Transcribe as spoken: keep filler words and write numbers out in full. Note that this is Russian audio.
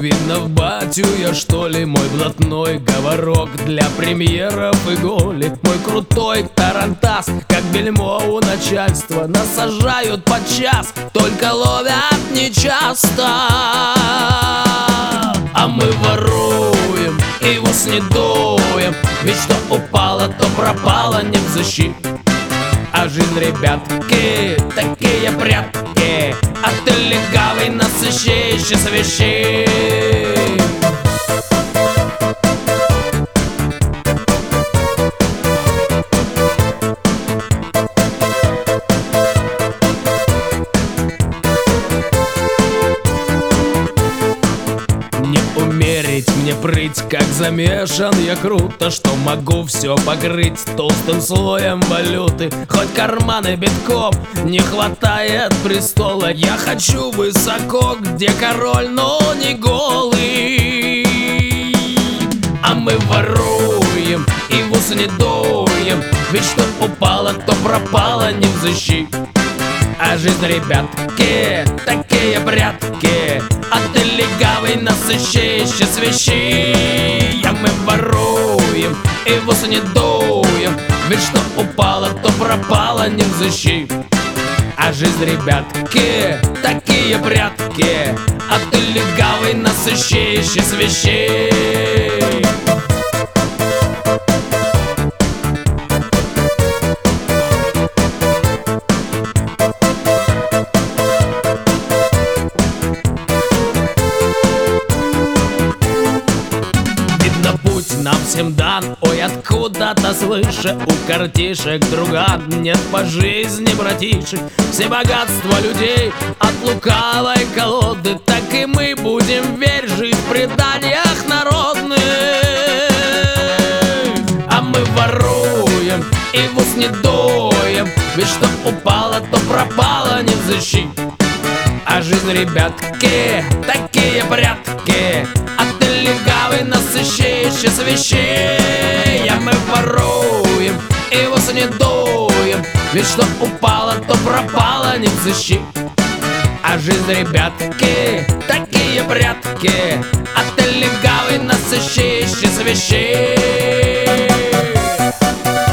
Видно, в батю я, что ли, мой блатной говорок для премьеров и голи. Мой крутой тарантас, как бельмо у начальства. Нас сажают подчас, только ловят нечасто. А мы воруем и в ус не дуем, ведь что упало, то пропало, не взыщи. А жизнь, ребятки, такие прятки, а ты легавый, насыщающий свищи. Не умерить мне прыть, как замешан я круто, что могу все покрыть толстым слоем валюты. Хоть карманы битком, не хватает престола. Я хочу высоко, где король, но не голый. А мы воруем и в ус не дуем, ведь что упало, то пропало, не взыщи. А жизнь, ребятки, такие прятки, а ты легавый, насыщающий свищи. А мы воруем и в ус не дуем, ведь что упало, то пропало, не взыщи. А жизнь, ребятки, такие прятки, а ты легавый, насыщающий свищи. Нам всем дан, ой, откуда-то свыше. У картишек друган нет по жизни братишек. Все богатства людей от лукавой колоды, так и мы будем, верь, жить в преданиях народных. А мы воруем и в ус не дуем, ведь что упало, то пропало, не взыщи. А жизнь, ребятки, такие прятки, а ты легавый, насыщающий свищи. А мы воруем и в ус не дуем, ведь что упало, то пропало, не взыщи. А жизнь, ребятки, такие прятки, а ты легавый, насыщающий свищи.